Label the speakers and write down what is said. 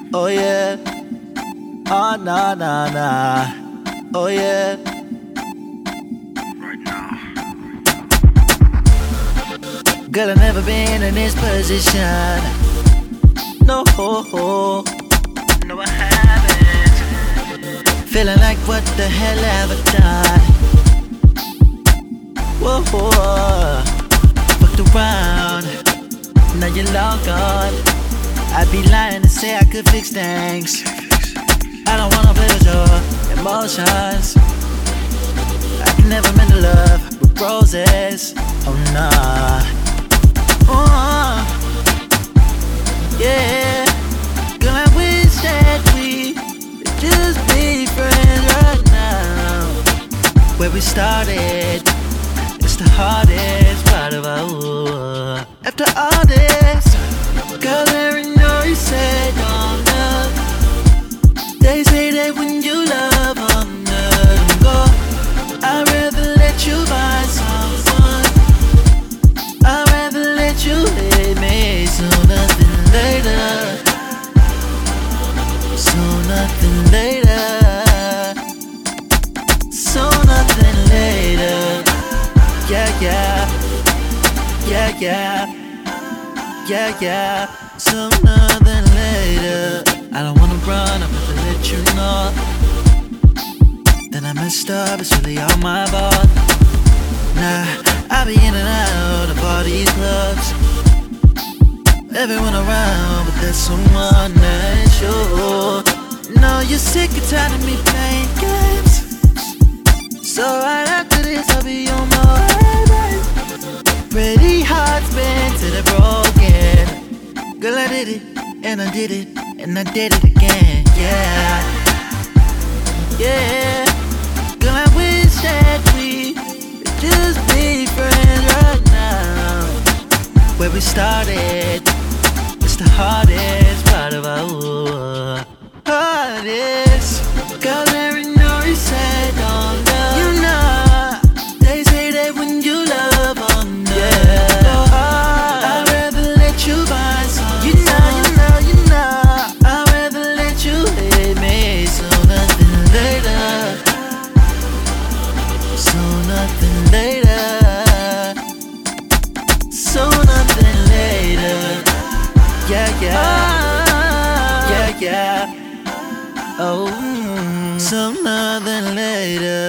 Speaker 1: Oh yeah. Oh nah nah nah. Oh yeah.
Speaker 2: Right now.
Speaker 1: Girl, I've never been in this position. No,
Speaker 2: No, I haven't.
Speaker 1: feeling like what the hell have I done? Whoa, fucked around, now you're long gone. I'd be lying to say I could fix things. I don't wanna play with your emotions. I can never mend the love with roses. Oh nah. Yeah. Girl, I wish that we could just be friends right now. Where we started, it's the hardest part of our. After all this, girl, I know you said don't love. They say that when you love, I'm letting go. I'd rather let you find someone. I'd rather let you hate me. So nothing later. So nothing later. So nothing later. Yeah, yeah. Yeah, yeah. Yeah, yeah. So nothing later. I don't wanna run, I'm gonna let you know. Then I messed up, it's really all my fault. Nah, I be in and out of all these clubs. Everyone around, but there's someone that sure. No, you're sick and tired of me playing games. So right after this, I'll be on my way, babe. Pretty hearts been to the broken. Girl, I did it, and I did it, and I did it again, yeah. Yeah. Girl, I wish that we could just be friends right now. Where we started, it's the hardest part of our hardest. Girl, every know you said don't love. You know, they say that when you love, I'm not. Yeah. I'd rather let you find someone. You know. I'd rather let you hate me. So nothing later. So nothing later. So nothing later. Yeah, yeah. Yeah, yeah. Oh, so nothing later.